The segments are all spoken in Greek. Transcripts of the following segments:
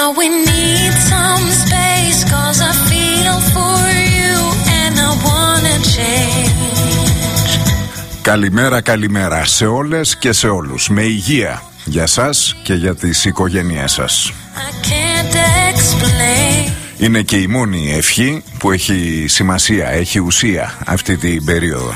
we need some space, 'cause I feel for you and I wanna change. Καλημέρα σε όλες και σε όλους. Με υγεία για σας και για τις οικογένειές σας. Είναι και η μόνη ευχή που έχει σημασία, έχει ουσία αυτή την περίοδο.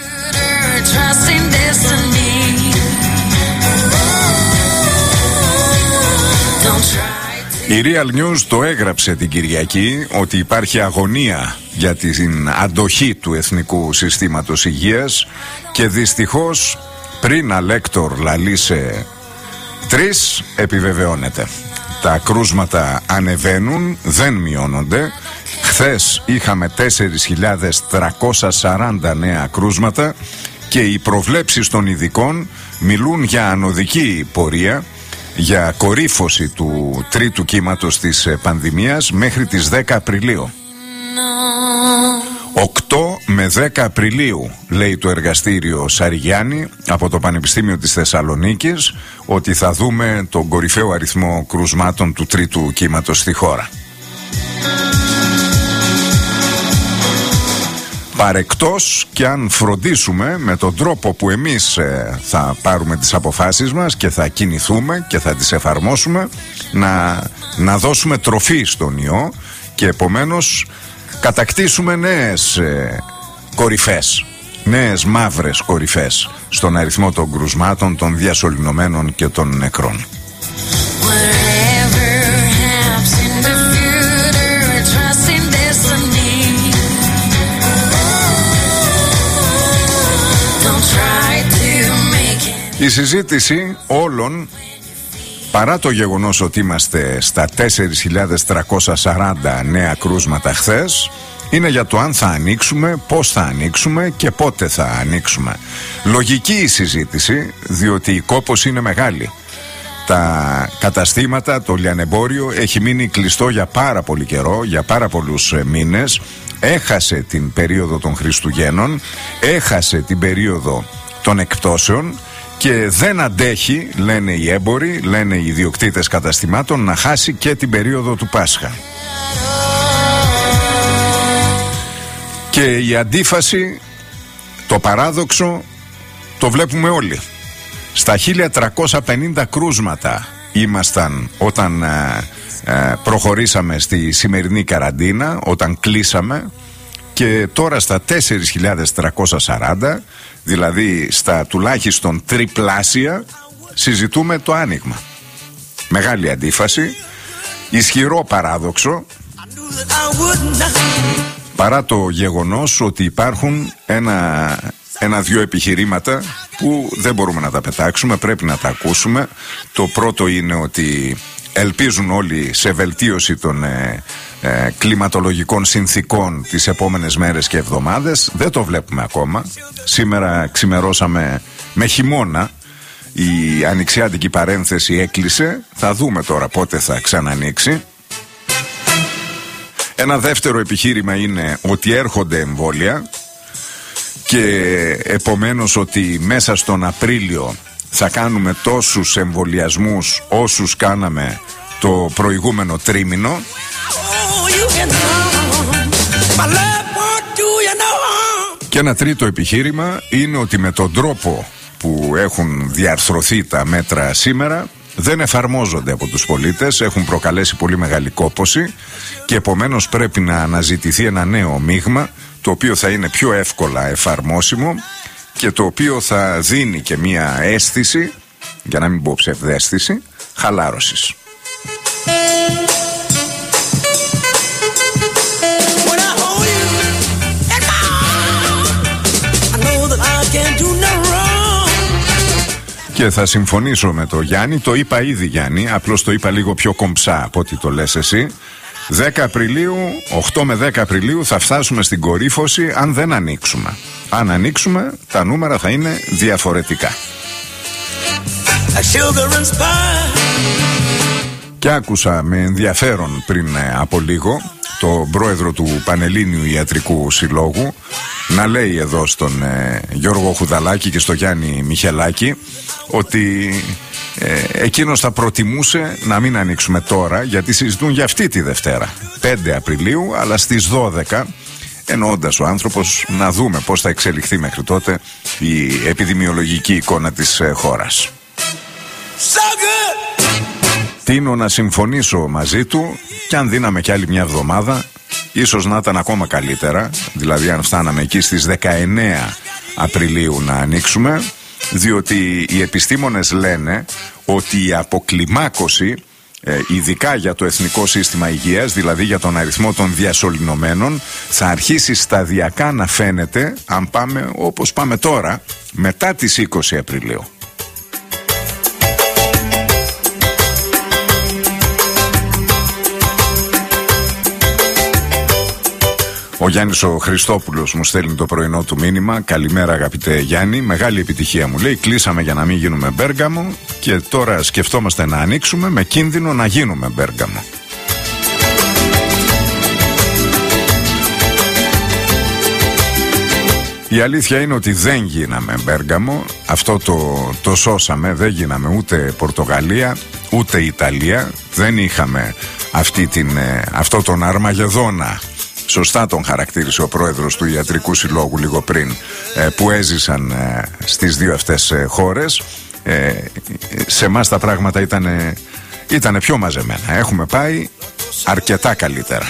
Η Real News το έγραψε την Κυριακή ότι υπάρχει αγωνία για την αντοχή του Εθνικού Συστήματος Υγείας και δυστυχώς πριν αλέκτορ λαλήσε 3 επιβεβαιώνεται. Τα κρούσματα ανεβαίνουν, δεν μειώνονται. Χθες είχαμε 4.340 νέα κρούσματα και οι προβλέψεις των ειδικών μιλούν για ανωδική πορεία, για κορύφωση του τρίτου κύματος της πανδημίας μέχρι τις 10 Απριλίου. 8 με 10 Απριλίου, λέει το εργαστήριο Σαριγιάννη από το Πανεπιστήμιο της Θεσσαλονίκης, ότι θα δούμε τον κορυφαίο αριθμό κρουσμάτων του τρίτου κύματος στη χώρα. Παρεκτός και αν φροντίσουμε με τον τρόπο που εμείς θα πάρουμε τις αποφάσεις μας και θα κινηθούμε και θα τις εφαρμόσουμε, να δώσουμε τροφή στον ιό και επομένως κατακτήσουμε νέες κορυφές, νέες μαύρες κορυφές στον αριθμό των κρουσμάτων, των διασωληνωμένων και των νεκρών. Η συζήτηση όλων, παρά το γεγονός ότι είμαστε στα 4.340 νέα κρούσματα χθες, είναι για το αν θα ανοίξουμε, πώς θα ανοίξουμε και πότε θα ανοίξουμε. Λογική η συζήτηση, διότι η κόπος είναι μεγάλη. Τα καταστήματα, το λιανεμπόριο έχει μείνει κλειστό για πάρα πολύ καιρό, για πάρα πολλούς μήνες. Έχασε την περίοδο των Χριστουγέννων, έχασε την περίοδο των εκπτώσεων και δεν αντέχει, λένε οι έμποροι, λένε οι ιδιοκτήτες καταστημάτων, να χάσει και την περίοδο του Πάσχα. Και η αντίφαση, το παράδοξο, το βλέπουμε όλοι. Στα 1.350 κρούσματα ήμασταν όταν προχωρήσαμε στη σημερινή καραντίνα, όταν κλείσαμε, και τώρα στα 4.340, δηλαδή στα τουλάχιστον τριπλάσια, συζητούμε το άνοιγμα. Μεγάλη αντίφαση, ισχυρό παράδοξο, παρά το γεγονός ότι υπάρχουν ένα-δυο επιχειρήματα που δεν μπορούμε να τα πετάξουμε, πρέπει να τα ακούσουμε. Το πρώτο είναι ότι ελπίζουν όλοι σε βελτίωση των κλιματολογικών συνθήκων τις επόμενες μέρες και εβδομάδες. Δεν το βλέπουμε ακόμα. Σήμερα ξημερώσαμε με χειμώνα. Η ανοιξιάτικη παρένθεση έκλεισε. Θα δούμε τώρα πότε θα ξανανοίξει. Ένα δεύτερο επιχείρημα είναι ότι έρχονται εμβόλια και επομένως ότι μέσα στον Απρίλιο θα κάνουμε τόσους εμβολιασμούς όσους κάναμε το προηγούμενο τρίμηνο. Και ένα τρίτο επιχείρημα είναι ότι με τον τρόπο που έχουν διαρθρωθεί τα μέτρα σήμερα δεν εφαρμόζονται από τους πολίτες, έχουν προκαλέσει πολύ μεγάλη κόπωση και επομένως πρέπει να αναζητηθεί ένα νέο μείγμα το οποίο θα είναι πιο εύκολα εφαρμόσιμο και το οποίο θα δίνει και μία αίσθηση, για να μην πω ψευδαίσθηση, χαλάρωσης. Και θα συμφωνήσω με το Γιάννη, το είπα ήδη Γιάννη, απλώς το είπα λίγο πιο κομψά από ό,τι το λες εσύ. 10 Απριλίου, 8 με 10 Απριλίου θα φτάσουμε στην κορύφωση αν δεν ανοίξουμε. Αν ανοίξουμε, τα νούμερα θα είναι διαφορετικά. Και άκουσα με ενδιαφέρον πριν από λίγο τον πρόεδρο του Πανελλήνιου Ιατρικού Συλλόγου να λέει εδώ στον Γιώργο Χουδαλάκη και στο Γιάννη Μιχελάκη ότι εκείνος θα προτιμούσε να μην ανοίξουμε τώρα, γιατί συζητούν για αυτή τη Δευτέρα 5 Απριλίου, αλλά στις 12, εννοώντας ο άνθρωπος να δούμε πώς θα εξελιχθεί μέχρι τότε η επιδημιολογική εικόνα της χώρας. Τείνω να συμφωνήσω μαζί του, και αν δίναμε κι άλλη μια εβδομάδα ίσως να ήταν ακόμα καλύτερα, δηλαδή αν φτάναμε εκεί στις 19 Απριλίου να ανοίξουμε, διότι οι επιστήμονες λένε ότι η αποκλιμάκωση, ειδικά για το Εθνικό Σύστημα Υγείας, δηλαδή για τον αριθμό των διασωληνωμένων, θα αρχίσει σταδιακά να φαίνεται, αν πάμε όπως πάμε τώρα, μετά τις 20 Απριλίου. Ο Γιάννης ο Χριστόπουλος μου στέλνει το πρωινό του μήνυμα. Καλημέρα αγαπητέ Γιάννη, μεγάλη επιτυχία μου λέει. Κλείσαμε για να μην γίνουμε Μπέργαμο και τώρα σκεφτόμαστε να ανοίξουμε με κίνδυνο να γίνουμε Μπέργαμο. Η αλήθεια είναι ότι δεν γίναμε Μπέργαμο. Αυτό το σώσαμε. Δεν γίναμε ούτε Πορτογαλία ούτε Ιταλία. Δεν είχαμε αυτό τον Αρμαγεδόνα, σωστά τον χαρακτήρισε ο πρόεδρος του Ιατρικού Συλλόγου λίγο πριν, που έζησαν στις δύο αυτές χώρες. Σε εμάς τα πράγματα ήταν πιο μαζεμένα. Έχουμε πάει αρκετά καλύτερα.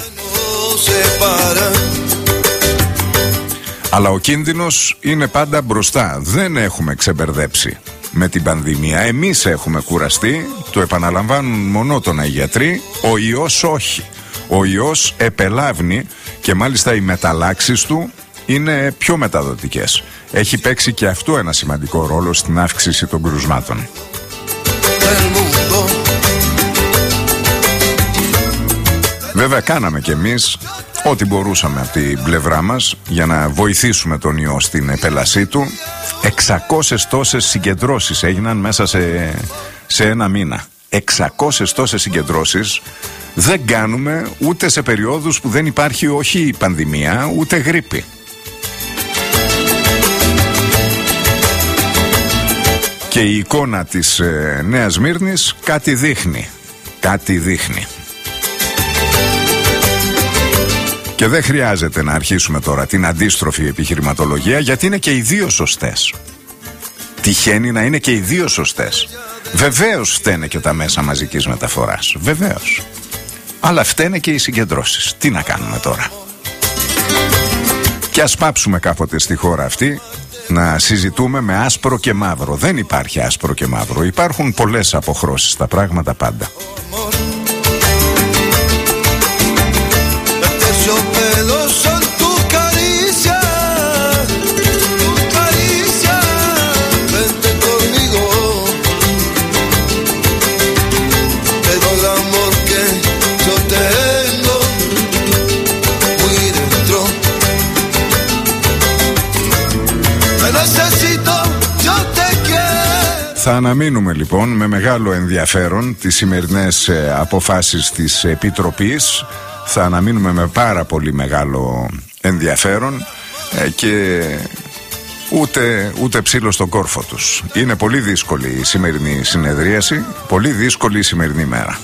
Αλλά ο κίνδυνος είναι πάντα μπροστά. Δεν έχουμε ξεμπερδέψει με την πανδημία. Εμείς έχουμε κουραστεί, το επαναλαμβάνουν μονότονα οι γιατροί, ο ιός όχι. Ο ιός επελάβνει και μάλιστα οι μεταλλάξεις του είναι πιο μεταδοτικές. Έχει παίξει και αυτό ένα σημαντικό ρόλο στην αύξηση των κρουσμάτων. Βέβαια κάναμε κι εμείς ό,τι μπορούσαμε από την πλευρά μας για να βοηθήσουμε τον ιό στην επέλασή του. 600 τόσες συγκεντρώσεις έγιναν μέσα σε ένα μήνα. 600 τόσες συγκεντρώσεις δεν κάνουμε ούτε σε περιόδους που δεν υπάρχει όχι η πανδημία ούτε γρίπη. Και η εικόνα της Νέας Σμύρνης κάτι δείχνει. Κάτι δείχνει. Και δεν χρειάζεται να αρχίσουμε τώρα την αντίστροφη επιχειρηματολογία, γιατί είναι και οι δύο σωστές. Τυχαίνει να είναι και οι δύο σωστές. Βεβαίως φταίνε και τα μέσα μαζικής μεταφοράς. Βεβαίως. Αλλά φταίνε και οι συγκεντρώσεις. Τι να κάνουμε τώρα? Και ας πάψουμε κάποτε στη χώρα αυτή να συζητούμε με άσπρο και μαύρο. Δεν υπάρχει άσπρο και μαύρο. Υπάρχουν πολλές αποχρώσεις στα πράγματα πάντα. Θα αναμείνουμε λοιπόν με μεγάλο ενδιαφέρον τις σημερινές αποφάσεις της Επιτροπής. Θα αναμείνουμε με πάρα πολύ μεγάλο ενδιαφέρον και ούτε ψήλο στον κόρφο τους. Είναι πολύ δύσκολη η σημερινή συνεδρίαση, πολύ δύσκολη η σημερινή μέρα.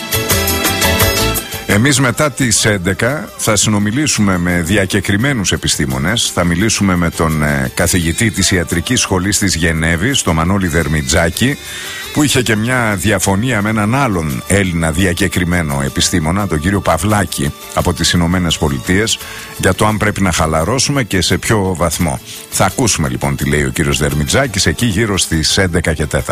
Εμείς μετά τις 11 θα συνομιλήσουμε με διακεκριμένους επιστήμονες. Θα μιλήσουμε με τον καθηγητή της Ιατρικής Σχολής της Γενέβης, τον Μανώλη Δερμιτζάκη, που είχε και μια διαφωνία με έναν άλλον Έλληνα διακεκριμένο επιστήμονα, τον κύριο Παυλάκη από τις Ηνωμένες Πολιτείες, για το αν πρέπει να χαλαρώσουμε και σε ποιο βαθμό. Θα ακούσουμε λοιπόν τι λέει ο κύριος Δερμιτζάκης εκεί γύρω στις 11 και 4.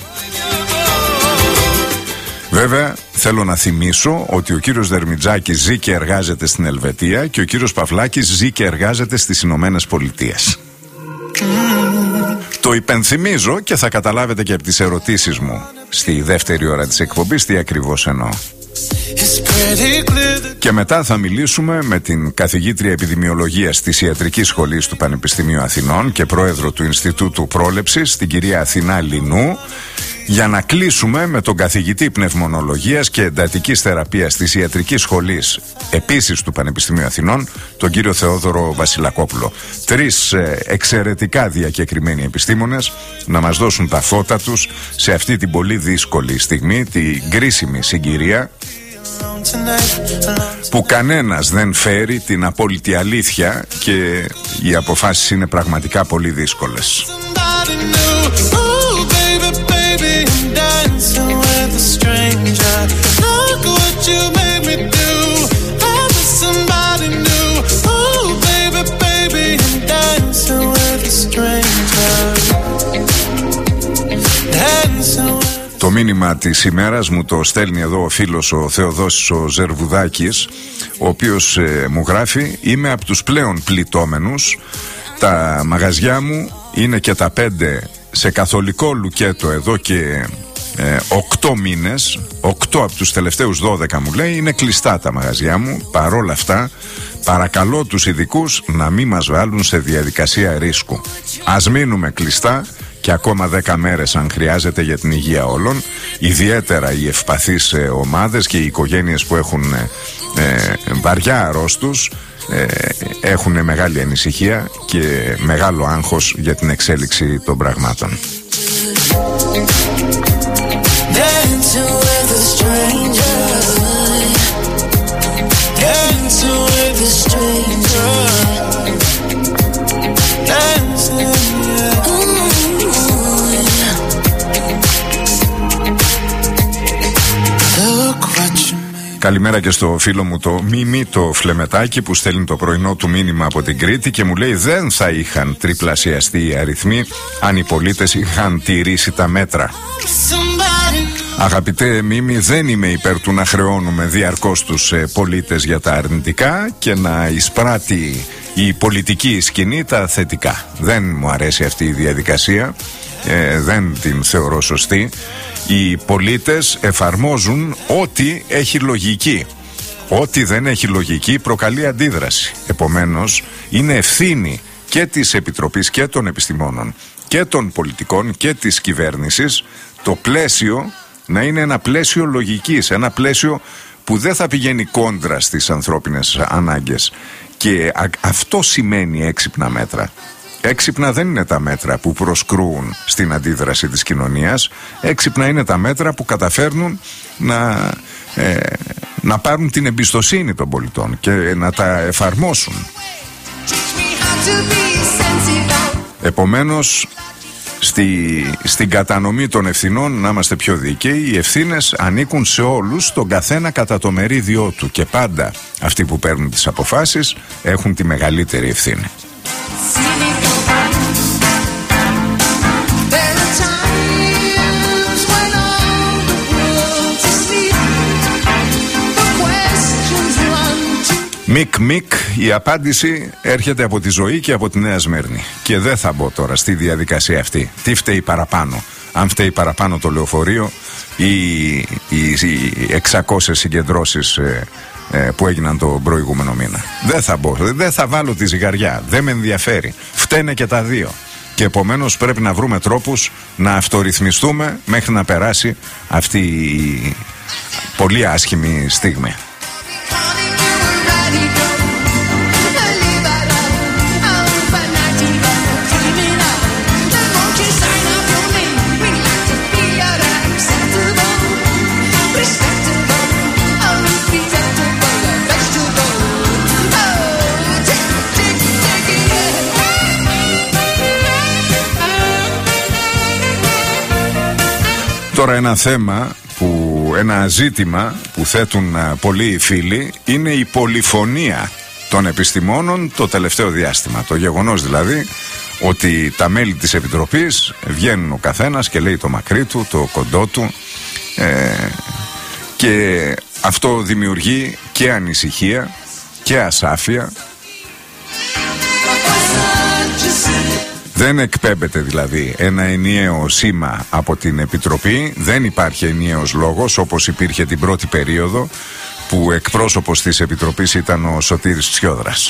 Βέβαια, θέλω να θυμίσω ότι ο κύριος Δερμιτζάκης ζει και εργάζεται στην Ελβετία και ο κύριος Παυλάκης ζει και εργάζεται στις Ηνωμένες Πολιτείες. Το υπενθυμίζω και θα καταλάβετε και από τις ερωτήσεις μου στη δεύτερη ώρα της εκπομπής τι ακριβώς εννοώ. Και μετά θα μιλήσουμε με την καθηγήτρια επιδημιολογίας της Ιατρικής Σχολής του Πανεπιστημίου Αθηνών και πρόεδρο του Ινστιτούτου Πρόλεψης, την κυρία Αθηνά Λινού, Για να κλείσουμε με τον καθηγητή πνευμονολογίας και εντατικής θεραπείας της Ιατρικής Σχολής, επίσης του Πανεπιστημίου Αθηνών, τον κύριο Θεόδωρο Βασιλακόπουλο. 3 εξαιρετικά διακεκριμένοι επιστήμονες να μας δώσουν τα φώτα τους σε αυτή την πολύ δύσκολη στιγμή, την κρίσιμη συγκυρία, που κανένας δεν φέρει την απόλυτη αλήθεια και οι αποφάσεις είναι πραγματικά πολύ δύσκολες. Το μήνυμα της ημέρας μου το στέλνει εδώ ο φίλος ο Θεοδόσης ο Ζερβουδάκης, ο οποίος μου γράφει: είμαι από τους πλέον πληττόμενους. Τα μαγαζιά μου είναι και τα 5 σε καθολικό λουκέτο εδώ και 8 μήνες. 8 από τους τελευταίους 12 μου λέει είναι κλειστά τα μαγαζιά μου. Παρόλα αυτά παρακαλώ τους ειδικούς να μην μας βάλουν σε διαδικασία ρίσκου. Ας μείνουμε κλειστά και ακόμα 10 μέρες αν χρειάζεται για την υγεία όλων, ιδιαίτερα οι ευπαθείς ομάδες και οι οικογένειες που έχουν βαριά αρρώστους έχουν μεγάλη ανησυχία και μεγάλο άγχος για την εξέλιξη των πραγμάτων. Καλημέρα και στο φίλο μου το Μίμη, το Φλεμετάκι, που στέλνει το πρωινό του μήνυμα από την Κρήτη και μου λέει: δεν θα είχαν τριπλασιαστεί οι αριθμοί αν οι πολίτες είχαν τηρήσει τα μέτρα. Αγαπητέ Μίμη, δεν είμαι υπέρ του να χρεώνουμε διαρκώς τους πολίτες για τα αρνητικά και να εισπράττει η πολιτική σκηνή τα θετικά. Δεν μου αρέσει αυτή η διαδικασία, δεν την θεωρώ σωστή. Οι πολίτες εφαρμόζουν ό,τι έχει λογική. Ό,τι δεν έχει λογική προκαλεί αντίδραση. Επομένως είναι ευθύνη και της Επιτροπής και των επιστημόνων και των πολιτικών και της κυβέρνησης το πλαίσιο να είναι ένα πλαίσιο λογικής, ένα πλαίσιο που δεν θα πηγαίνει κόντρα στις ανθρώπινες ανάγκες. Και αυτό σημαίνει έξυπνα μέτρα. Έξυπνα δεν είναι τα μέτρα που προσκρούουν στην αντίδραση της κοινωνίας. Έξυπνα είναι τα μέτρα που καταφέρνουν να πάρουν την εμπιστοσύνη των πολιτών και να τα εφαρμόσουν. Επομένως, στην κατανομή των ευθυνών να είμαστε πιο δίκαιοι. Οι ευθύνες ανήκουν σε όλους, τον καθένα κατά το μερίδιό του, και πάντα αυτοί που παίρνουν τις αποφάσεις έχουν τη μεγαλύτερη ευθύνη. Μικ, η απάντηση έρχεται από τη Ζωή και από τη Νέα Σμύρνη. Και δεν θα μπω τώρα στη διαδικασία αυτή. Τι φταίει παραπάνω? Αν φταίει παραπάνω το λεωφορείο ή οι 600 συγκεντρώσεις που έγιναν το προηγούμενο μήνα. Δεν θα μπω, δεν θα βάλω τη ζυγαριά. Δεν με ενδιαφέρει. Φταίνε και τα δύο. Και επομένως πρέπει να βρούμε τρόπους να αυτορυθμιστούμε μέχρι να περάσει αυτή η πολύ άσχημη στιγμή. Τώρα ένα ζήτημα που θέτουν πολλοί φίλοι είναι η πολυφωνία των επιστημόνων το τελευταίο διάστημα. Το γεγονός δηλαδή ότι τα μέλη της Επιτροπής βγαίνουν ο καθένας και λέει το μακρύ του, το κοντό του, και αυτό δημιουργεί και ανησυχία και ασάφεια. Δεν εκπέμπεται δηλαδή ένα ενιαίο σήμα από την Επιτροπή. Δεν υπάρχει ενιαίος λόγος όπως υπήρχε την πρώτη περίοδο που εκπρόσωπος της Επιτροπής ήταν ο Σωτήρης Τσιόδρας.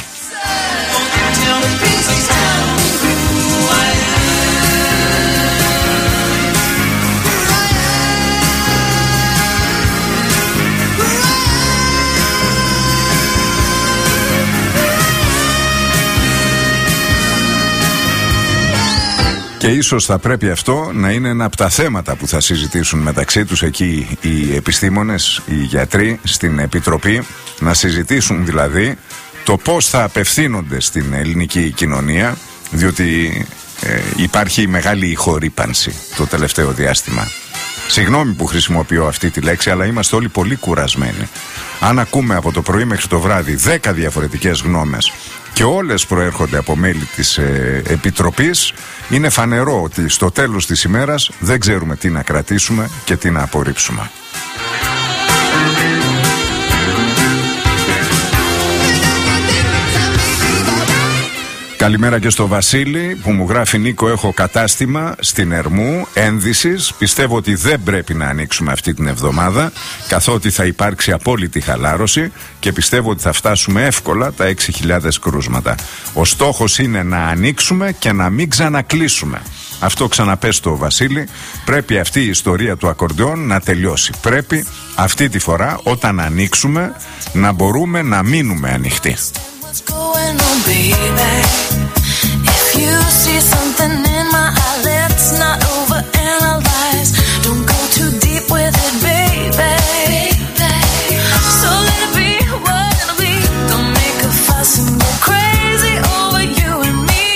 Και ίσως θα πρέπει αυτό να είναι ένα από τα θέματα που θα συζητήσουν μεταξύ τους εκεί οι επιστήμονες, οι γιατροί στην Επιτροπή, να συζητήσουν δηλαδή το πώς θα απευθύνονται στην ελληνική κοινωνία, διότι υπάρχει μεγάλη ηχορύπανση το τελευταίο διάστημα. Συγγνώμη που χρησιμοποιώ αυτή τη λέξη, αλλά είμαστε όλοι πολύ κουρασμένοι. Αν ακούμε από το πρωί μέχρι το βράδυ 10 διαφορετικές γνώμες και όλες προέρχονται από μέλη της Επιτροπής, είναι φανερό ότι στο τέλος της ημέρας δεν ξέρουμε τι να κρατήσουμε και τι να απορρίψουμε. Καλημέρα και στο Βασίλη που μου γράφει: Νίκο, έχω κατάστημα στην Ερμού ένδυσης. Πιστεύω ότι δεν πρέπει να ανοίξουμε αυτή την εβδομάδα, καθότι θα υπάρξει απόλυτη χαλάρωση και πιστεύω ότι θα φτάσουμε εύκολα τα 6.000 κρούσματα. Ο στόχος είναι να ανοίξουμε και να μην ξανακλείσουμε. Αυτό ξαναπες στο Βασίλη. Πρέπει αυτή η ιστορία του ακορντεόν να τελειώσει. Πρέπει αυτή τη φορά όταν ανοίξουμε να μπορούμε να μείνουμε ανοιχτοί. What's going on, baby? If you see something in my eye, let's not overanalyze. Don't go too deep with it, baby. So let it be what it'll be. Don't make a fuss and go crazy over you and me.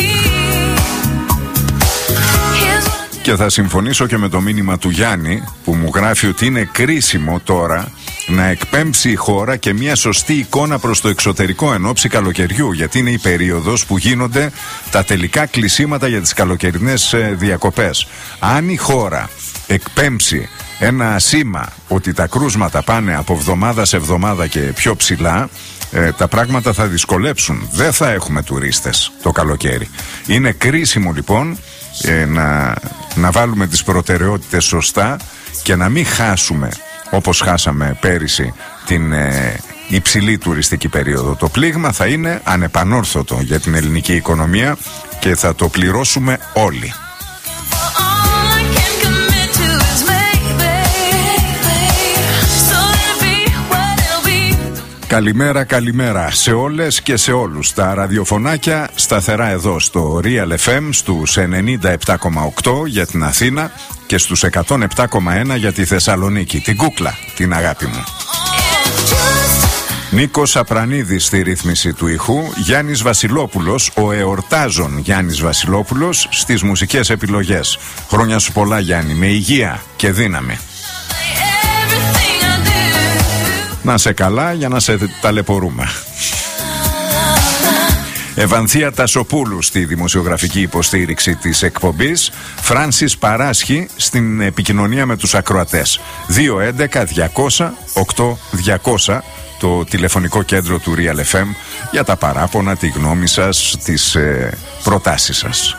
Και θα συμφωνήσω και με το μήνυμα του Γιάννη που μου γράφει ότι είναι κρίσιμο τώρα να εκπέμψει η χώρα και μια σωστή εικόνα προς το εξωτερικό εν ώψη καλοκαιριού, γιατί είναι η περίοδος που γίνονται τα τελικά κλεισίματα για τις καλοκαιρινές διακοπές. Αν η χώρα εκπέμψει ένα σήμα ότι τα κρούσματα πάνε από εβδομάδα σε εβδομάδα και πιο ψηλά, τα πράγματα θα δυσκολέψουν. Δεν θα έχουμε τουρίστες το καλοκαίρι. Είναι κρίσιμο λοιπόν να βάλουμε τις προτεραιότητες σωστά και να μην χάσουμε, όπως χάσαμε πέρυσι, την υψηλή τουριστική περίοδο. Το πλήγμα θα είναι ανεπανόρθωτο για την ελληνική οικονομία και θα το πληρώσουμε όλοι. Καλημέρα, καλημέρα σε όλες και σε όλους. Τα ραδιοφωνάκια σταθερά εδώ στο Real FM στους 97,8 για την Αθήνα και στους 107,1 για τη Θεσσαλονίκη. Την κούκλα, την αγάπη μου. Νίκος Απρανίδης στη ρύθμιση του ήχου, Γιάννης Βασιλόπουλος, ο εορτάζων Γιάννης Βασιλόπουλος στις μουσικές επιλογές. Χρόνια σου πολλά, Γιάννη, με υγεία και δύναμη. Να σε καλά για να σε ταλαιπωρούμε. Ευανθία Τασοπούλου στη δημοσιογραφική υποστήριξη της εκπομπής. Φράνσις Παράσχη στην επικοινωνία με τους ακροατές. 211-200-8200 το τηλεφωνικό κέντρο του Real FM για τα παράπονα, τη γνώμη σας, τις προτάσεις σας.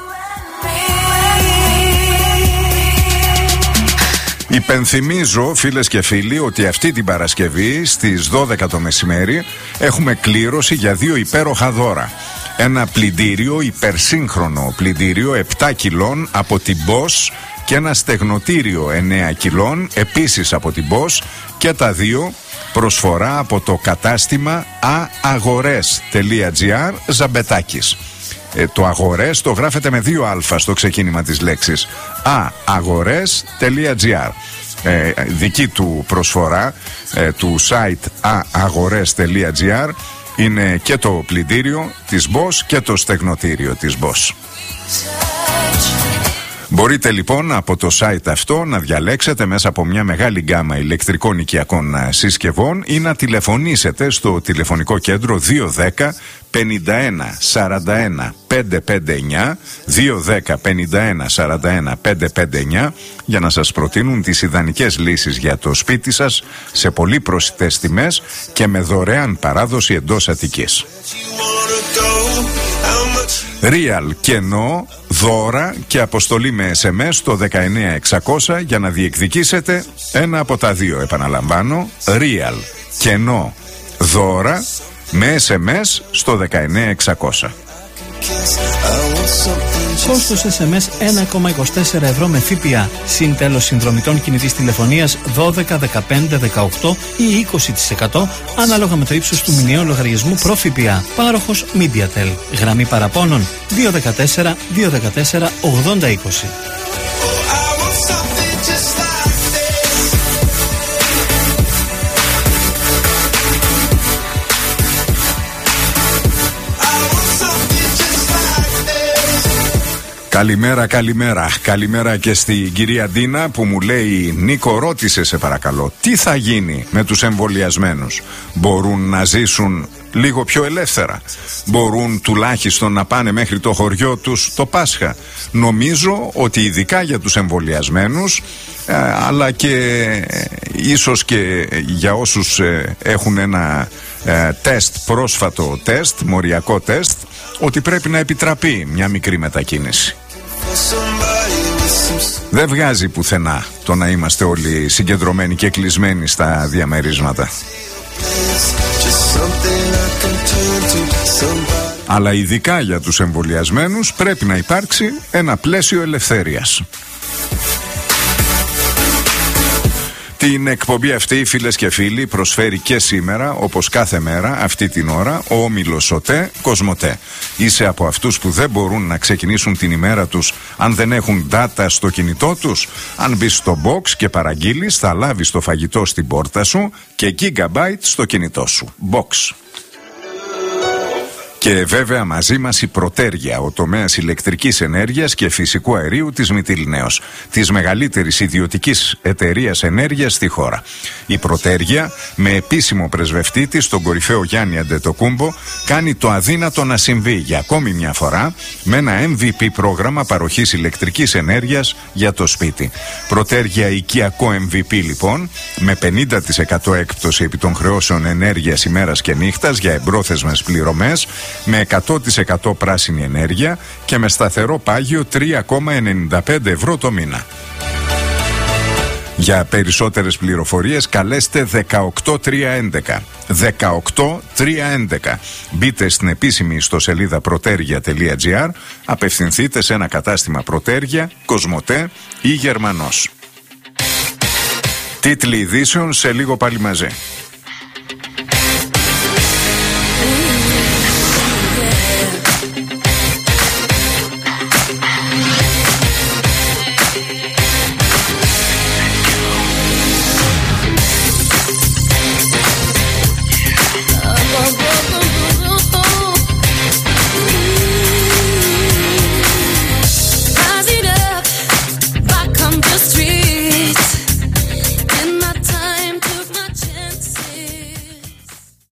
Υπενθυμίζω, φίλες και φίλοι, ότι αυτή την Παρασκευή στις 12 το μεσημέρι έχουμε κλήρωση για 2 υπέροχα δώρα. Ένα πλυντήριο, υπερσύγχρονο πλυντήριο 7 κιλών από την Bosch και ένα στεγνοτήριο 9 κιλών επίσης από την Bosch, και τα δύο προσφορά από το κατάστημα aagores.gr Ζαμπετάκης. Το αγορές το γράφετε με 2 α στο ξεκίνημα της λέξης. aagores.gr. Δική του προσφορά του site aagores.gr είναι και το πλυντήριο της Bosch και το στεγνοτήριο της Bosch. Μπορείτε λοιπόν από το site αυτό να διαλέξετε μέσα από μια μεγάλη γκάμα ηλεκτρικών οικιακών συσκευών ή να τηλεφωνήσετε στο τηλεφωνικό κέντρο 210 51 41 559 210 51 41 559 για να σας προτείνουν τις ιδανικές λύσεις για το σπίτι σας σε πολύ προσιτές τιμές και με δωρεάν παράδοση εντός Αττικής. Real κενό, δώρα και αποστολή με SMS στο 19600 για να διεκδικήσετε ένα από τα δύο. Επαναλαμβάνω, Real κενό, δώρα με SMS στο 19600. Κόστος SMS 1,24 ευρώ με ΦΠΑ. Συν τέλος συνδρομητών κινητής τηλεφωνίας 12, 15, 18 ή 20% ανάλογα με το ύψος του μηνιαίου λογαριασμού προ ΦΠΑ. Πάροχος MediaTel. Γραμμή παραπώνων 214 214 8020. Καλημέρα, καλημέρα. Καλημέρα και στην κυρία Ντίνα που μου λέει: Νίκο, ρώτησε σε παρακαλώ, τι θα γίνει με τους εμβολιασμένους? Μπορούν να ζήσουν λίγο πιο ελεύθερα? Μπορούν τουλάχιστον να πάνε μέχρι το χωριό τους το Πάσχα? Νομίζω ότι ειδικά για τους εμβολιασμένους, αλλά και ίσως και για όσους έχουν ένα τεστ, πρόσφατο τεστ, μοριακό τεστ, ότι πρέπει να επιτραπεί μια μικρή μετακίνηση. Δεν βγάζει πουθενά το να είμαστε όλοι συγκεντρωμένοι και κλεισμένοι στα διαμερίσματα. Αλλά ειδικά για τους εμβολιασμένους πρέπει να υπάρξει ένα πλαίσιο ελευθερίας. Την εκπομπή αυτή, φίλες και φίλοι, προσφέρει και σήμερα, όπως κάθε μέρα, αυτή την ώρα, ο όμιλος ΟΤΕ Κοσμοτέ. Είσαι από αυτούς που δεν μπορούν να ξεκινήσουν την ημέρα τους αν δεν έχουν data στο κινητό τους? Αν μπεις στο box και παραγγείλεις, θα λάβεις το φαγητό στην πόρτα σου και gigabyte στο κινητό σου. Box. Και βέβαια μαζί μας η Προτέργεια, ο τομέας ηλεκτρικής ενέργειας και φυσικού αερίου της Μυτιληναίος, της μεγαλύτερης ιδιωτικής εταιρείας ενέργειας στη χώρα. Η Προτέργεια, με επίσημο πρεσβευτή της, τον κορυφαίο Γιάννη Αντετοκούμπο, κάνει το αδύνατο να συμβεί για ακόμη μια φορά με ένα MVP πρόγραμμα παροχής ηλεκτρικής ενέργειας για το σπίτι. Προτέργεια οικιακό MVP λοιπόν, με 50% έκπτωση επί των χρεώσεων ενέργειας ημέρας και νύχτας για εμπρόθεσμες πληρωμές, με 100% πράσινη ενέργεια και με σταθερό πάγιο 3,95 ευρώ το μήνα. Για περισσότερες πληροφορίες καλέστε 18311. 18311. Μπείτε στην επίσημη ιστοσελίδα protergia.gr, απευθυνθείτε σε ένα κατάστημα Προτέργεια, Κοσμοτέ ή Γερμανός. Τίτλοι ειδήσεων σε λίγο πάλι μαζί.